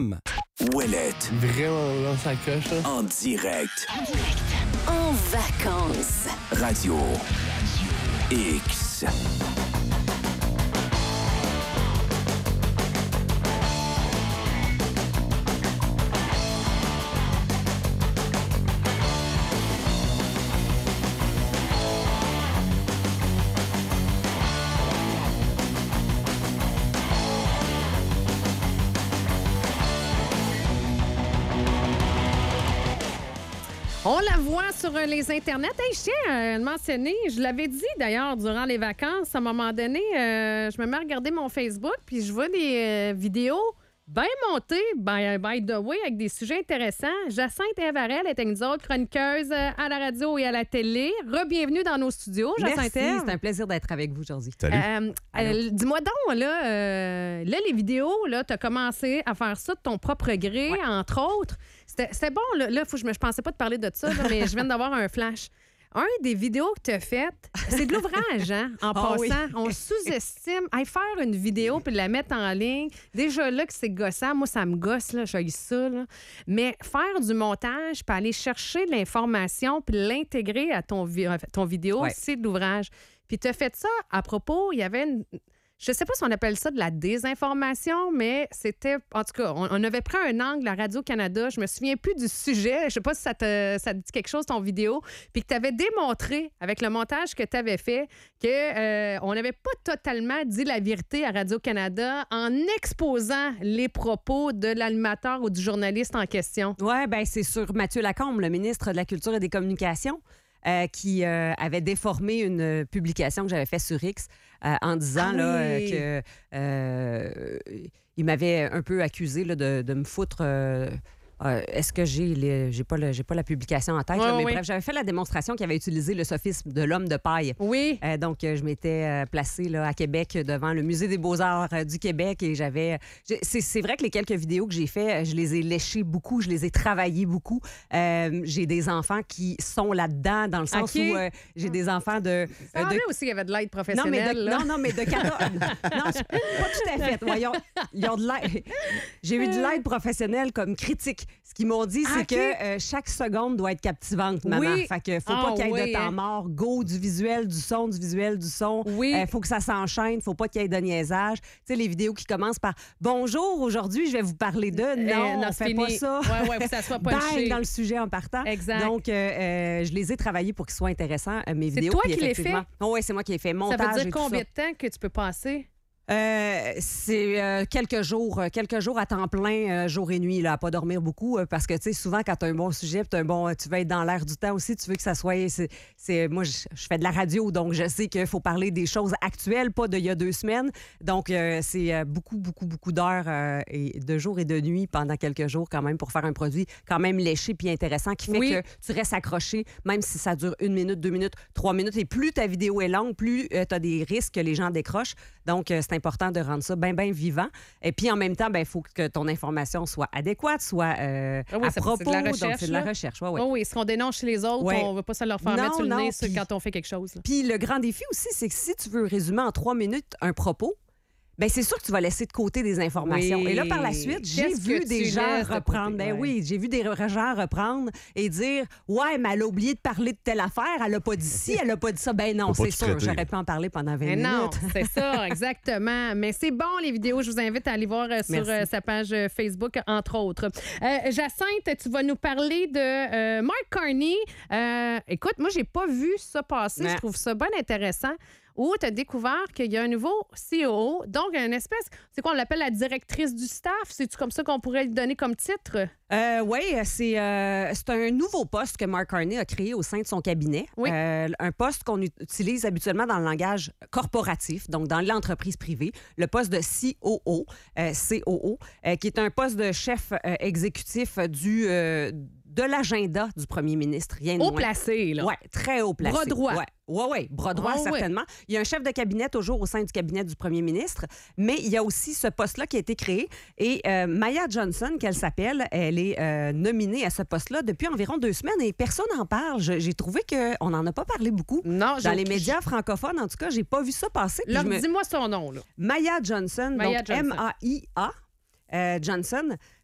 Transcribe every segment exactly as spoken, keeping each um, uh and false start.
Ouellette. Vraiment dans sa coche, là. En direct. En direct. En vacances. Radio X. On la voit sur les internets. Hey, je tiens à le mentionner, je l'avais dit d'ailleurs durant les vacances, à un moment donné, euh, je me mets à regarder mon Facebook, puis je vois des euh, vidéos bien montées, by, by the way, avec des sujets intéressants. Jacinthe Evarel est avec nous autres, chroniqueuse à la radio et à la télé. Re-bienvenue dans nos studios, Jacinthe. Merci, c'est un plaisir d'être avec vous aujourd'hui. Salut. Euh, euh, dis-moi donc, là, euh, là, les vidéos, là, tu as commencé à faire ça de ton propre gré, Ouais. entre autres. C'était, c'était bon, là, là faut que je, me, je pensais pas te parler de ça, là, mais je viens d'avoir un flash. Un des vidéos que tu as faites, c'est de l'ouvrage, hein, en Ah passant. oui. On sous-estime. Hey, faire une vidéo puis la mettre en ligne, déjà là que c'est gossant, moi, ça me gosse, là, j'ai ça. Là. Mais faire du montage puis aller chercher de l'information puis l'intégrer à ton, vi- ton vidéo, Ouais. c'est de l'ouvrage. Puis tu as fait ça à propos, il y avait une... Je sais pas si on appelle ça de la désinformation, mais c'était... En tout cas, on, on avait pris un angle à Radio-Canada. Je me souviens plus du sujet. Je sais pas si ça te, ça te dit quelque chose, ton vidéo. Puis que tu avais démontré, avec le montage que tu avais fait, qu'on euh, n'avait pas totalement dit la vérité à Radio-Canada en exposant les propos de l'animateur ou du journaliste en question. Oui, bien, c'est sur Mathieu Lacombe, le ministre de la Culture et des Communications, euh, qui euh, avait déformé une publication que j'avais faite sur X euh, en disant Ah là, oui. euh, que euh, il m'avait un peu accusé là, de, de me foutre. Euh, euh, est-ce que j'ai les, j'ai pas le, j'ai pas la publication en tête, Ouais, là, mais oui. bref, j'avais fait la démonstration qui avait utilisé le sophisme de l'homme de paille. Oui. Euh, donc, euh, je m'étais euh, placée là, à Québec devant le Musée des beaux-arts euh, du Québec et j'avais... j'ai- C'est, c'est vrai que les quelques vidéos que j'ai faites, je les ai léchées beaucoup, je les ai travaillées beaucoup. Euh, j'ai des enfants qui sont là-dedans, dans le sens OK. où euh, j'ai des enfants de... Ça euh, de- semblait aussi qu'il y avait de l'aide non, professionnelle. mais de, là. non, non, mais de quatorze... non, c'est pas tout à fait. Voyons, ils ont de l'aide. J'ai eu de l'aide professionnelle comme critique. Ce qu'ils m'ont dit, c'est OK. que euh, chaque seconde doit être captivante, maman. Oui. Fait que faut Ah, pas qu'il y ait oui, de temps hein. mort. Go, du visuel, du son, du visuel, du son. Oui. Euh, faut que ça s'enchaîne. Faut pas qu'il y ait de niaisage. Tu sais, les vidéos qui commencent par « Bonjour, aujourd'hui, je vais vous parler de... » Non, Euh, non, on c'est fait pas fini. ça. Ouais, ouais, faut que ça soit punché. Bang, dans le sujet en partant. Exact. Donc, euh, euh, je les ai travaillés pour qu'ils soient intéressants, euh, mes C'est vidéos. toi puis qui les effectivement- Oh, oui, c'est moi qui les fais. Ça Montage veut dire et tout combien ça. de temps que tu peux passer? Euh, c'est euh, quelques jours, euh, quelques jours à temps plein, euh, jour et nuit, là, à pas dormir beaucoup, euh, parce que tu sais, souvent quand tu as un bon sujet, t'as un bon, tu veux être dans l'air du temps aussi, tu veux que ça soit, c'est, c'est moi je, je fais de la radio, donc je sais qu'il faut parler des choses actuelles, pas d'il y a deux semaines, donc euh, c'est euh, beaucoup, beaucoup, beaucoup d'heures euh, et de jours et de nuits pendant quelques jours quand même pour faire un produit quand même léché puis intéressant qui fait Oui. que tu restes accroché, même si ça dure une minute, deux minutes, trois minutes, et plus ta vidéo est longue, plus tu as des risques que les gens décrochent, donc euh, c'est important de rendre ça bien, bien vivant. Et puis, en même temps, il faut que ton information soit adéquate, soit euh, Ah oui, à ça- propos. c'est de la donc, recherche, c'est de la là. recherche. Ouais, ouais. Oh oui, ce qu'on dénonce chez les autres, Ouais. on ne veut pas se leur faire Non, mettre sur le non, nez sur- puis- quand on fait quelque chose. là. Puis, le grand défi aussi, c'est que si tu veux résumer en trois minutes un propos, ben c'est sûr que tu vas laisser de côté des informations. Oui. Et là, par la suite, j'ai Qu'est-ce vu que des tu gens laisses de reprendre. côté? Ben Ouais. oui, j'ai vu des re- gens reprendre et dire « Ouais, mais elle a oublié de parler de telle affaire, elle a pas dit ci, elle a pas dit ça. » Ben non, Faut pas c'est tout sûr, traiter. j'aurais pu en parler pendant vingt Mais minutes. non, c'est ça, exactement. Mais c'est bon, les vidéos. Je vous invite à aller voir euh, sur Merci. euh, sa page euh, Facebook, entre autres. Euh, Jacinthe, tu vas nous parler de euh, Mark Carney. Euh, écoute, moi, j'ai pas vu ça passer. Ouais. Je trouve ça bien intéressant. Où tu as découvert qu'il y a un nouveau C O O, donc une espèce, c'est quoi, on l'appelle la directrice du staff? C'est-tu comme ça qu'on pourrait lui donner comme titre? Euh, oui, c'est, euh, c'est un nouveau poste que Mark Carney a créé au sein de son cabinet. Oui. Euh, un poste qu'on utilise habituellement dans le langage corporatif, donc dans l'entreprise privée. Le poste de C O O, euh, C O O, euh, qui est un poste de chef euh, exécutif du, euh, de l'agenda du premier ministre. Rien de Haut moins. placé, là. Oui, très haut placé. Bras droit. Ouais. Oui, oui, bras droit, Ah, ouais. certainement. Il y a un chef de cabinet toujours au sein du cabinet du premier ministre, mais il y a aussi ce poste-là qui a été créé. Et euh, Maya Johnson, qu'elle s'appelle, elle est euh, nominée à ce poste-là depuis environ deux semaines et personne n'en parle. Je- j'ai trouvé qu'on n'en a pas parlé beaucoup. Non, Dans j'ai- les médias francophones, en tout cas, j'ai pas vu ça passer. Puis Là, je me- dis-moi son nom, là. Maya Johnson, Maya donc Johnson. M A I A. euh, Johnson.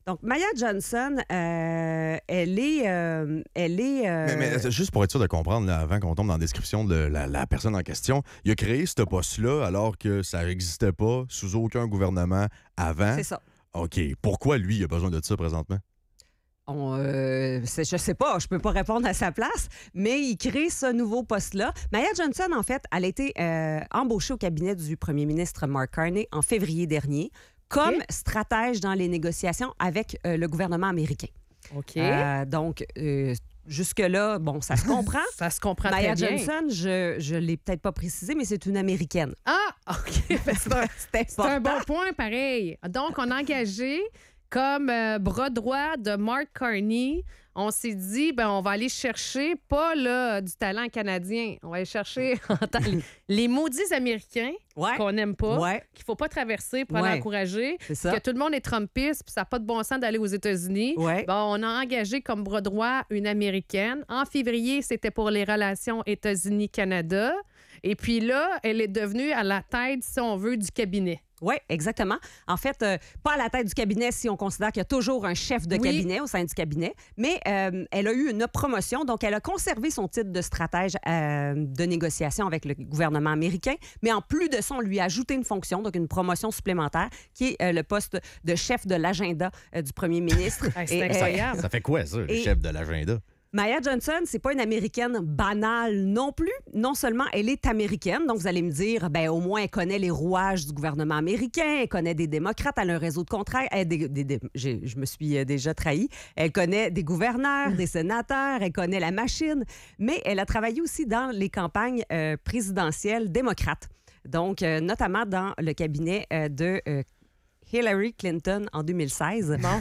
Donc, Maya Johnson, euh, elle est... euh, elle est euh, Mais, mais juste pour être sûr de comprendre, là, avant qu'on tombe dans la description de la, la personne en question, il a créé ce poste-là alors que ça n'existait pas sous aucun gouvernement avant. C'est ça. OK. Pourquoi, lui, il a besoin de ça présentement? On, euh, c'est- je sais pas, je peux pas répondre à sa place, mais il crée ce nouveau poste-là. Maya Johnson, en fait, elle a été euh, embauchée au cabinet du premier ministre Mark Carney en février dernier comme OK. stratège dans les négociations avec euh, le gouvernement américain. OK. Euh, donc, euh, jusque-là, bon, ça se comprend. Ça se comprend Maya très bien. Johnson, je ne l'ai peut-être pas précisé, mais c'est une Américaine. Ah, OK. Ben, c'est un- C'est C'est un important. bon point, pareil. Donc, on a engagé comme euh, bras droit de Mark Carney. On s'est dit, ben, on va aller chercher pas là, du talent canadien. On va aller chercher en tant- les, les maudits Américains Ouais. qu'on n'aime pas, Ouais. qu'il faut pas traverser pour Ouais. aller encourager. C'est ça. Que tout le monde est Trumpiste, puis ça n'a pas de bon sens d'aller aux États-Unis. Ouais. Bon, on a engagé comme bras droit une Américaine. En février, c'était pour les relations États-Unis-Canada. Et puis là, elle est devenue à la tête, si on veut, du cabinet. Oui, exactement. En fait, euh, pas à la tête du cabinet si on considère qu'il y a toujours un chef de Oui. cabinet au sein du cabinet, mais euh, elle a eu une promotion, donc elle a conservé son titre de stratège euh, de négociation avec le gouvernement américain, mais en plus de ça, on lui a ajouté une fonction, donc une promotion supplémentaire, qui est euh, le poste de chef de l'agenda euh, du premier ministre. Hey, c'est Et, euh, incroyable. Ça fait quoi, ça, le Et- chef de l'agenda? Maya Johnson, c'est pas une Américaine banale non plus. Non seulement elle est américaine, donc vous allez me dire, ben au moins elle connaît les rouages du gouvernement américain, elle connaît des démocrates, elle a un réseau de contrats, elle, des, des- des- j'ai- je me suis euh, déjà trahie. Elle connaît des gouverneurs, des sénateurs, elle connaît la machine, mais elle a travaillé aussi dans les campagnes euh, présidentielles démocrates. Donc, euh, notamment dans le cabinet euh, de euh, Hillary Clinton en deux mille seize. Bon.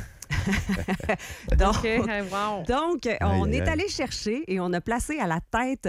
Donc, OK, hey, wow. donc, euh, on aïe, est aïe. allé chercher et on a placé à la tête,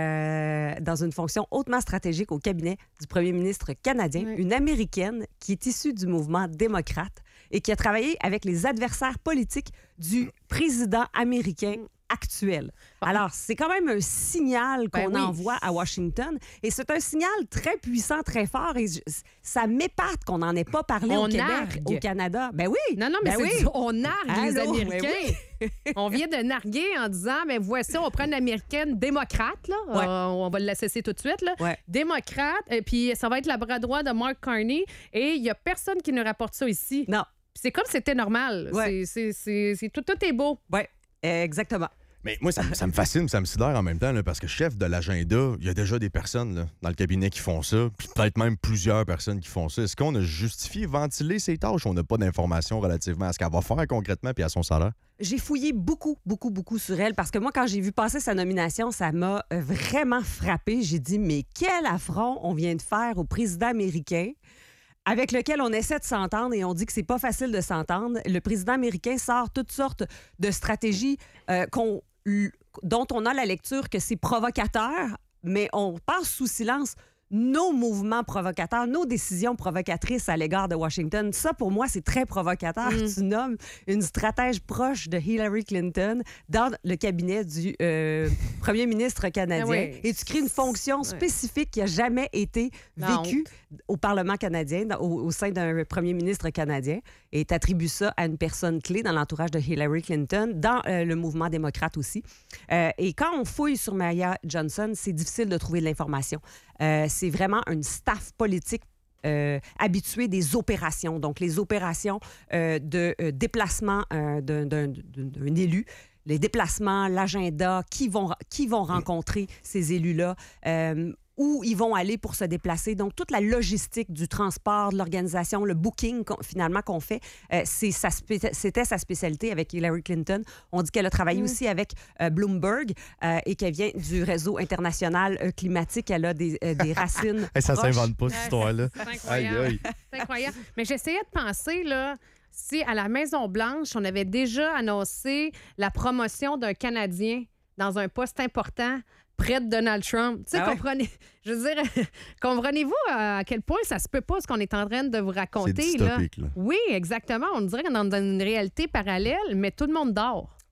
euh, dans une fonction hautement stratégique au cabinet du premier ministre canadien, Oui. une Américaine qui est issue du mouvement démocrate et qui a travaillé avec les adversaires politiques du président américain actuel. Alors, c'est quand même un signal qu'on Ben oui. envoie à Washington et c'est un signal très puissant, très fort et je- ça m'épate qu'on n'en ait pas parlé On au Québec, nargue. au Canada. Ben oui! Non, non, mais Ben c'est oui. du- on nargue les Allô, Américains. ben On vient de narguer en disant, mais voici, on prend une Américaine démocrate, là. Ouais. Euh, on va l'associer tout de suite, là. Ouais. Démocrate, et puis ça va être la bras droit de Mark Carney, et il n'y a personne qui nous rapporte ça ici. Non. Puis c'est comme si c'était normal. Ouais. C'est, c'est, c'est, c'est- tout, tout est beau. Oui, exactement. Mais moi, ça, me- ça me fascine, ça me sidère en même temps, là, parce que chef de l'agenda, il y a déjà des personnes là, dans le cabinet qui font ça, puis peut-être même plusieurs personnes qui font ça. Est-ce qu'on a justifié, ventilé ses tâches? On n'a pas d'informations relativement à ce qu'elle va faire concrètement puis à son salaire? J'ai fouillé beaucoup, beaucoup, beaucoup sur elle parce que moi, quand j'ai vu passer sa nomination, ça m'a euh, vraiment frappée. J'ai dit, mais quel affront on vient de faire au président américain avec lequel on essaie de s'entendre et on dit que c'est pas facile de s'entendre. Le président américain sort toutes sortes de stratégies euh, qu'on, l- dont on a la lecture que c'est provocateur, mais on passe sous silence nos mouvements provocateurs, nos décisions provocatrices à l'égard de Washington. Ça, pour moi, c'est très provocateur. Mm. Tu nommes une stratège proche de Hillary Clinton dans le cabinet du euh, premier ministre canadien Ah oui. et tu crées une fonction Ouais. spécifique qui n'a jamais été Non. vécue au Parlement canadien, dans- au, au sein d'un premier ministre canadien, et tu attribues ça à une personne clé dans l'entourage de Hillary Clinton, dans euh, le mouvement démocrate aussi. Euh, et quand on fouille sur Maya Johnson, c'est difficile de trouver de l'information. Euh, c'est vraiment une staff politique euh, habituée des opérations, donc les opérations euh, de euh, déplacement euh, d'un, d'un- d'un- d'un élu, les déplacements, l'agenda, qui vont, qui vont rencontrer ces élus-là, euh, où ils vont aller pour se déplacer. Donc, toute la logistique du transport, de l'organisation, le booking qu'on- finalement qu'on fait, euh, c'est sa spé- c'était sa spécialité avec Hillary Clinton. On dit qu'elle a travaillé aussi avec euh, Bloomberg euh, et qu'elle vient du réseau international euh, climatique. Elle a des, euh, des racines Hey, ça proches. s'invente pas, cette histoire-là. C'est incroyable. Aïe, aïe. C'est incroyable. Mais j'essayais de penser, là, si à la Maison-Blanche, on avait déjà annoncé la promotion d'un Canadien dans un poste important près de Donald Trump. Tu sais, Ah ouais? comprenez, je veux dire, comprenez-vous à quel point ça se peut pas ce qu'on est en train de vous C'est raconter, là? dystopique, là. Oui, exactement. On dirait qu'on est dans une réalité parallèle, mais tout le monde dort.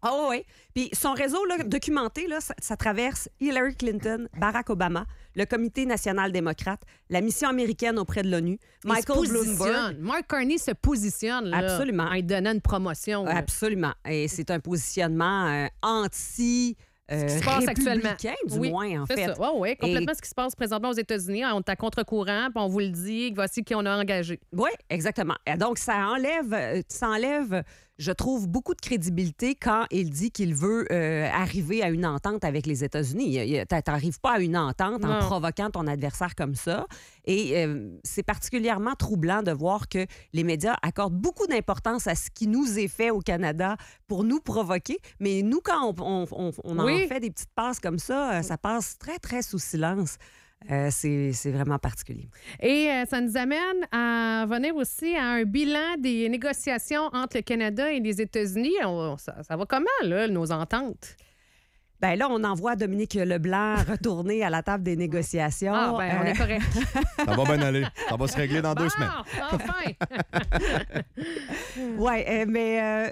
Ah oh, oui. Puis son réseau là, documenté, là, ça, ça traverse Hillary Clinton, Barack Obama, le Comité national démocrate, la mission américaine auprès de l'ONU, Il Michael se Bloomberg. positionne. Mark Carney se positionne là, Absolument. en lui donnant une promotion. là. Absolument. Et c'est un positionnement euh, anti... Euh, Ce qui se passe actuellement. républicain, du Oui, moins, en c'est fait. ça. Oui, oui, complètement Et- ce qui se passe présentement aux États-Unis. On est à contre-courant, puis on vous le dit, voici qui on a engagé. Oui, exactement. Et donc, ça enlève, euh, ça enlève, je trouve, beaucoup de crédibilité quand il dit qu'il veut euh, arriver à une entente avec les États-Unis. Tu n'arrives pas à une entente en Non. provoquant ton adversaire comme ça. Et euh, c'est particulièrement troublant de voir que les médias accordent beaucoup d'importance à ce qui nous est fait au Canada pour nous provoquer. Mais nous, quand on, on, on, on Oui. en fait des petites passes comme ça, euh, ça passe très, très sous silence. Euh, c'est c'est vraiment particulier. Et euh, ça nous amène à venir aussi à un bilan des négociations entre le Canada et les États-Unis. On- ça, ça va comment, là, nos ententes? Ben là, on envoie Dominique Leblanc retourner à la table des négociations. Ah, ben, on Euh, est correct. Ça va bien aller. Ça va se régler dans deux Bon, semaines. enfin! Oui, mais euh,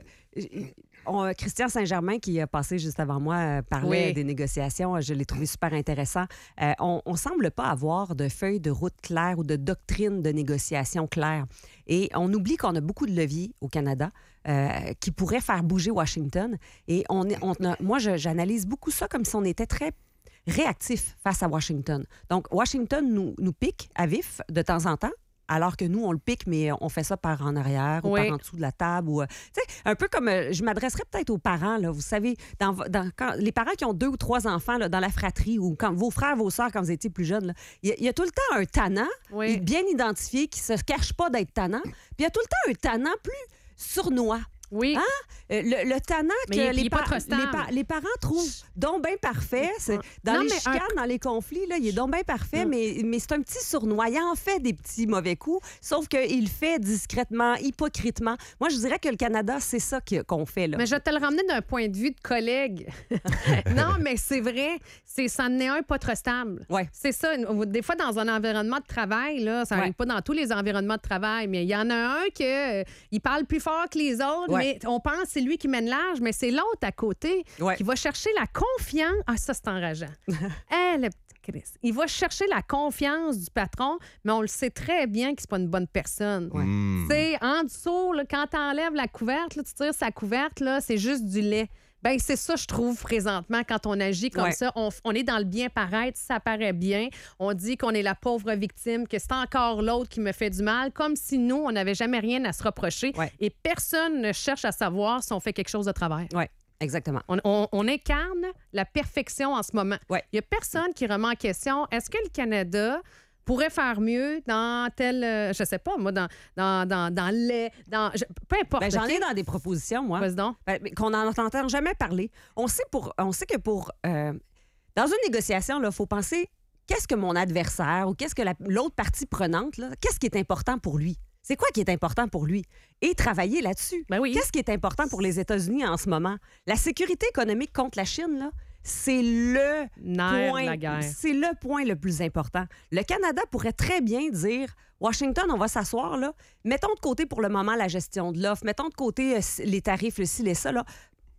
on- Christian Saint-Germain, qui a passé juste avant moi, euh, parlait Oui. des négociations. Je l'ai trouvé super intéressant. Euh, on ne semble pas avoir de feuille de route claire ou de doctrine de négociation claire. Et on oublie qu'on a beaucoup de leviers au Canada euh, qui pourraient faire bouger Washington. Et on, est- on a- moi, je- j'analyse beaucoup ça comme si on était très réactif face à Washington. Donc, Washington nous, nous pique à vif de temps en temps. Alors que nous, on le pique, mais on fait ça par en arrière ou Oui. par en dessous de la table. Ou, euh, tu sais, un peu comme, euh, je m'adresserais peut-être aux parents, là, vous savez, dans, vo- dans- quand, les parents qui ont deux ou trois enfants là, dans la fratrie ou quand vos frères, vos sœurs, quand vous étiez plus jeunes, là, il y, a- il y a tout le temps un tannant Oui. bien identifié qui se cache pas d'être tannant. Puis il y a tout le temps un tannant plus sournois. Oui. Euh, le, le tannant Mais que il est- il les, est pas par- trop les, stable. par- les parents trouvent donc bien parfait. C'est- Dans Non, les mais un- chicanes, dans les conflits, là, il est donc bien parfait, Mm. mais, mais c'est un petit sournois. Il en fait des petits mauvais coups, sauf qu'il le fait discrètement, hypocritement. Moi, je dirais que le Canada, c'est ça que- qu'on fait. Là. Mais je vais te le ramener d'un point de vue de collègue. non, mais c'est vrai, c'est c'en est un pas trop stable. Ouais. C'est ça. une- Des fois, dans un environnement de travail, là, ça Ouais. n'arrive pas dans tous les environnements de travail, mais il y en a un que euh, il parle plus fort que les autres, Ouais. mais on pense que c'est lui qui mène large, mais c'est l'autre à côté Ouais. qui va chercher la confiance. Ah, ça, c'est enrageant. Eh, le petit Chris. Il va chercher la confiance du patron, mais on le sait très bien que c'est pas une bonne personne. Ouais. Hmm. Tu sais, en dessous, là, quand tu enlèves la couverte, là, tu tires sa couverte, là, c'est juste du lait. Ben c'est ça, je trouve, présentement, quand on agit comme Ouais. ça. On, on est dans le bien-paraître, ça paraît bien. On dit qu'on est la pauvre victime, que c'est encore l'autre qui me fait du mal, comme si nous, on n'avait jamais rien à se reprocher. Ouais. Et personne ne cherche à savoir si on fait quelque chose de travers. Oui, exactement. On, on- on incarne la perfection en ce moment. Ouais. Il n'y a personne qui remet en question est-ce que le Canada pourrait faire mieux dans tel, euh, je sais pas, moi, dans, dans, dans, dans le lait, dans, je- peu importe. Ben, j'en OK? ai dans des propositions, moi. Vas-y donc. Ben, mais qu'on n'en entend jamais parler. On sait, pour, on sait que pour... euh, dans une négociation, il faut penser qu'est-ce que mon adversaire ou qu'est-ce que la- l'autre partie prenante, là, qu'est-ce qui est important pour lui? C'est quoi qui est important pour lui? Et travailler là-dessus. Ben oui. Qu'est-ce qui est important pour les États-Unis en ce moment? La sécurité économique contre la Chine, là, c'est le Nerf de point, la guerre. c'est le point le plus important. Le Canada pourrait très bien dire Washington, on va s'asseoir là, mettons de côté pour le moment la gestion de l'offre, mettons de côté euh, les tarifs, le ci, les ça là.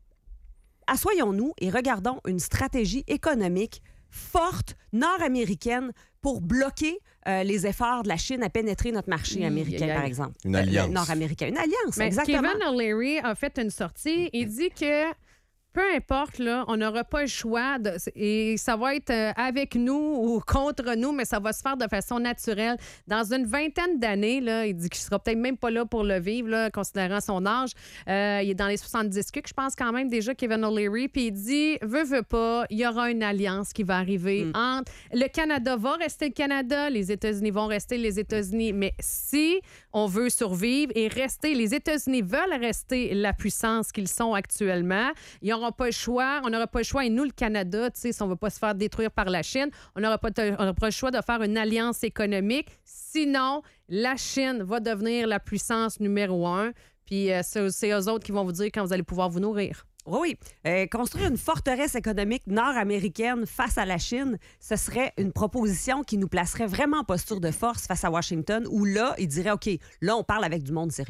Assoyons-nous et regardons une stratégie économique forte nord-américaine pour bloquer euh, les efforts de la Chine à pénétrer notre marché Aïe, américain, aïe, aïe. par exemple. Une Euh, alliance. nord-américain. Une alliance, Mais exactement. Kevin O'Leary a fait une sortie. Il dit que peu importe, là, on n'aura pas le choix de, et ça va être euh, avec nous ou contre nous, mais ça va se faire de façon naturelle. Dans une vingtaine d'années, là, il dit qu'il sera peut-être même pas là pour le vivre, là, considérant son âge. Euh, il est dans les soixante-dix que je pense quand même déjà, Kevin O'Leary. Puis il dit, veut, veut pas, il y aura une alliance qui va arriver Mm. entre... Le Canada va rester le Canada, les États-Unis vont rester les États-Unis. Mais si on veut survivre et rester, les États-Unis veulent rester la puissance qu'ils sont actuellement, il y aura pas le choix, on n'aura pas le choix, et nous, le Canada, tu sais, si on ne veut pas se faire détruire par la Chine, on n'aura pas, on n'aura pas le choix de faire une alliance économique. Sinon, la Chine va devenir la puissance numéro un. Puis euh, c'est, c'est eux autres qui vont vous dire quand vous allez pouvoir vous nourrir. Oui, oui. Euh, construire une forteresse économique nord-américaine face à la Chine, ce serait une proposition qui nous placerait vraiment en posture de force face à Washington, où là, il dirait, OK, là, on parle avec du monde sérieux.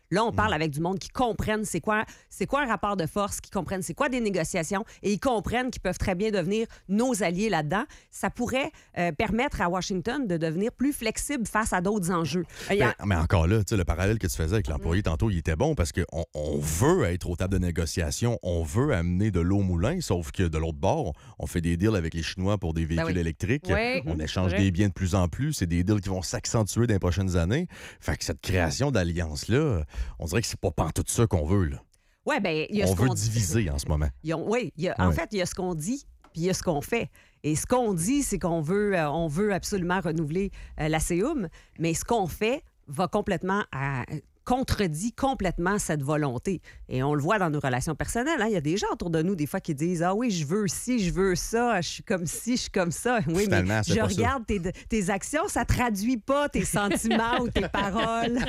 Là, on parle avec du monde qui comprennent c'est quoi, c'est quoi un rapport de force, qui comprennent c'est quoi des négociations et ils comprennent qu'ils peuvent très bien devenir nos alliés là-dedans. Ça pourrait euh, permettre à Washington de devenir plus flexible face à d'autres enjeux. Euh, il y a- Ben, mais encore là, tu sais, le parallèle que tu faisais avec l'employé tantôt, il était bon parce qu'on on veut être aux tables de négociation, on veut amener de l'eau au moulin, sauf que de l'autre bord, on fait des deals avec les Chinois pour des véhicules oui. électriques. Oui. On échange Vrai. des biens de plus en plus. C'est des deals qui vont s'accentuer dans les prochaines années. Fait que cette création d'alliance-là, on dirait que c'est pas pantoute ça qu'on veut. Là. ouais, ben, il y a On ce veut qu'on diviser en ce moment. Ils ont- oui, il y a- en Ouais. fait, il y a ce qu'on dit, puis il y a ce qu'on fait. Et ce qu'on dit, c'est qu'on veut, euh, on veut absolument renouveler euh, la C E U M, mais ce qu'on fait va complètement à- contredit complètement cette volonté. Et on le voit dans nos relations personnelles. hein. Il y a des gens autour de nous, des fois, qui disent « Ah oui, je veux ci, je veux ça, je suis comme ci, je suis comme ça. » Oui, Finalement, mais c'est je pas ça. regarde tes, tes actions, ça traduit pas tes sentiments ou tes paroles.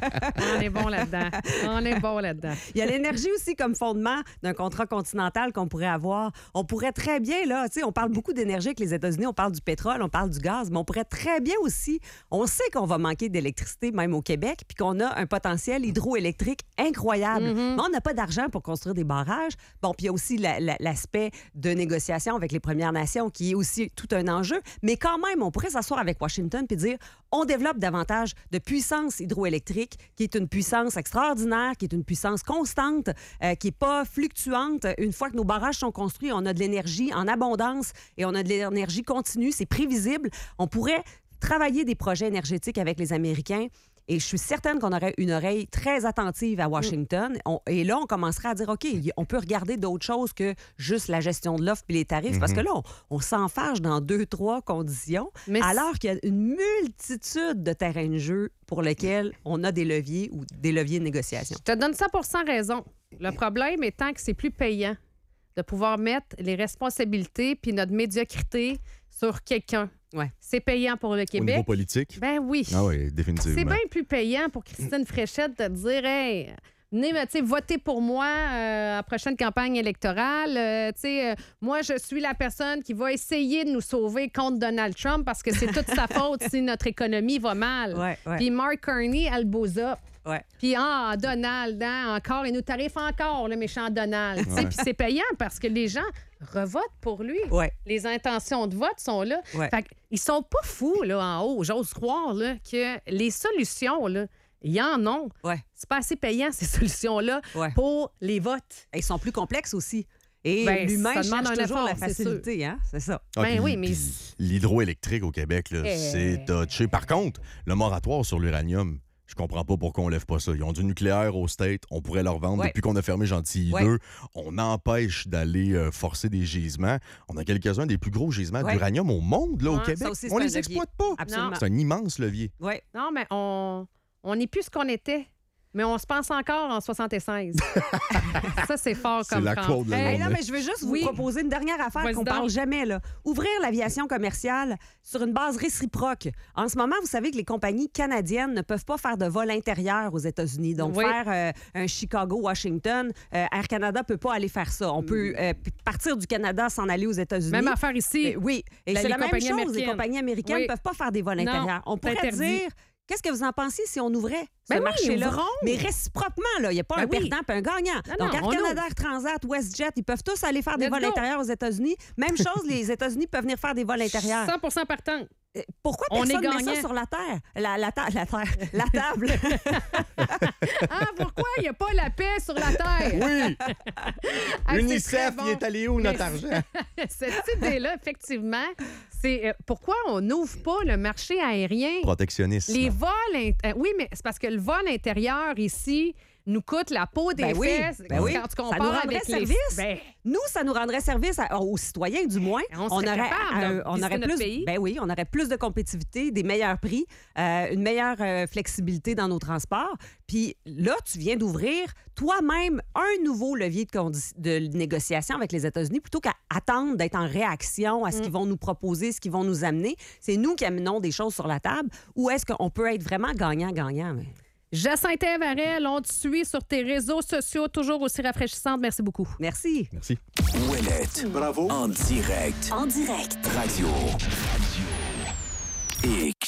On est bon là-dedans. On est bon là-dedans. Il y a l'énergie aussi comme fondement d'un contrat continental qu'on pourrait avoir. On pourrait très bien, là, tu sais, on parle beaucoup d'énergie avec les États-Unis, on parle du pétrole, on parle du gaz, mais on pourrait très bien aussi, on sait qu'on va manquer d'électricité, même au Québec, puis qu'on a un potentiel hydroélectrique incroyable. Mm-hmm. Mais on n'a pas d'argent pour construire des barrages. Bon, puis il y a aussi la- la- l'aspect de négociation avec les Premières Nations qui est aussi tout un enjeu. Mais quand même, on pourrait s'asseoir avec Washington puis dire on développe davantage de puissance hydroélectrique, qui est une puissance extraordinaire, qui est une puissance constante, euh, qui n'est pas fluctuante. Une fois que nos barrages sont construits, on a de l'énergie en abondance et on a de l'énergie continue. C'est prévisible. On pourrait travailler des projets énergétiques avec les Américains. Et je suis certaine qu'on aurait une oreille très attentive à Washington. On- et là, on commencerait à dire, OK, y- on peut regarder d'autres choses que juste la gestion de l'offre et les tarifs. Parce que là, on, on s'enfarge dans deux, trois conditions, Mais c- alors qu'il y a une multitude de terrains de jeu pour lesquels on a des leviers ou des leviers de négociation. Je te donne cent pour cent raison. Le problème étant que c'est plus payant de pouvoir mettre les responsabilités puis notre médiocrité sur quelqu'un. Ouais. C'est payant pour le Au Québec. niveau politique. Ben oui. Ah oui, C'est définitivement. bien plus payant pour Christine Fréchette de dire hey, venez, tu sais, votez pour moi euh, à la prochaine campagne électorale. Euh, tu sais, euh, moi, je suis la personne qui va essayer de nous sauver contre Donald Trump parce que c'est toute sa faute si notre économie va mal. Ouais, ouais. Puis Mark Carney, elle bosse up. Ouais. Puis, ah, Donald, hein, encore, il nous tarife encore, le méchant Donald. Tu sais, Puis c'est payant parce que les gens revotent pour lui. Ouais. Les intentions de vote sont là. Ouais. Fait qu'ils sont pas fous, là, en haut. J'ose croire, là, que les solutions, là, il y en a. Ouais. C'est pas assez payant, ces solutions-là, Ouais. pour les votes. Et ils sont plus complexes aussi. Et Ben, l'humain ça demande cherche un toujours effort, la c'est facilité, hein? C'est ça. Ah, Ben puis- oui, mais- puis l'hydroélectrique au Québec, là, Eh. c'est touché. Par contre, le moratoire sur l'uranium, je comprends pas pourquoi on lève pas ça. Ils ont du nucléaire au State, on pourrait leur vendre. Ouais. Depuis qu'on a fermé Gentilly Ouais. deux, on empêche d'aller euh, forcer des gisements. On a quelques-uns des plus gros gisements Ouais. d'uranium au monde, là, au Ouais, Québec. ça aussi, c'est On un les levier. exploite pas. Absolument. C'est un immense levier. Oui. Non, mais on on n'est plus ce qu'on était. Mais on se pense encore en soixante-seize. Ça, c'est fort C'est comme la camp. quote de la Hey, journée. non, mais je veux juste Oui. vous proposer une dernière affaire Vas-y qu'on donc. parle jamais. Là. Ouvrir l'aviation commerciale sur une base réciproque. En ce moment, vous savez que les compagnies canadiennes ne peuvent pas faire de vol intérieur aux États-Unis. Donc, Oui. faire euh, un Chicago-Washington, euh, Air Canada ne peut pas aller faire ça. On peut euh, p- partir du Canada, s'en aller aux États-Unis. Même affaire ici. Euh, oui, et La- c'est les la même compagnies chose. Les américaines. compagnies américaines ne Oui. peuvent pas faire des vols Non, intérieurs. On c'est pourrait interdit. dire, qu'est-ce que vous en pensez si on ouvrait ce Ben oui, marché-là? ouvrons. Mais réciproquement, là, il n'y a pas Ben un oui. perdant et un gagnant. Non, Donc, non, Air on Canada, ouvre. Air Transat, WestJet, ils peuvent tous aller faire des Let's vols go. intérieurs aux États-Unis. Même chose, les États-Unis peuvent venir faire des vols intérieurs. cent pour cent partant. Euh, Pourquoi On personne est met ça gagnant. sur la terre? La, la, ta- la terre. La table. Ah, pourquoi il n'y a pas la paix sur la Terre? Oui! Ah, c'est UNICEF, très il est bon. allé où, notre Mais- argent? Cette idée-là, effectivement, c'est euh, pourquoi on n'ouvre pas le marché aérien? Protectionniste. Les vols... int- euh, oui, mais c'est parce que le vol intérieur ici nous coûte la peau des Ben oui, fesses. ben oui. Quand tu Ça nous compares rendrait avec service. les... Ben, Nous, ça nous rendrait service à- aux citoyens, du moins. On serait aurait, capable de euh, on visiter aurait notre plus, pays. ben oui, on aurait plus de compétitivité, des meilleurs prix, euh, une meilleure euh, flexibilité dans nos transports. Puis là, tu viens d'ouvrir toi-même un nouveau levier de, condi- de négociation avec les États-Unis plutôt qu'à attendre d'être en réaction à ce qu'ils vont nous proposer, ce qu'ils vont nous amener. C'est nous qui amenons des choses sur la table. Ou est-ce qu'on peut être vraiment gagnant-gagnant? Mais- Jacinthe Varel, on te suit sur tes réseaux sociaux, toujours aussi rafraîchissante. Merci beaucoup. Merci. Merci. Ouellette. Bravo. En direct. En direct. Radio. Et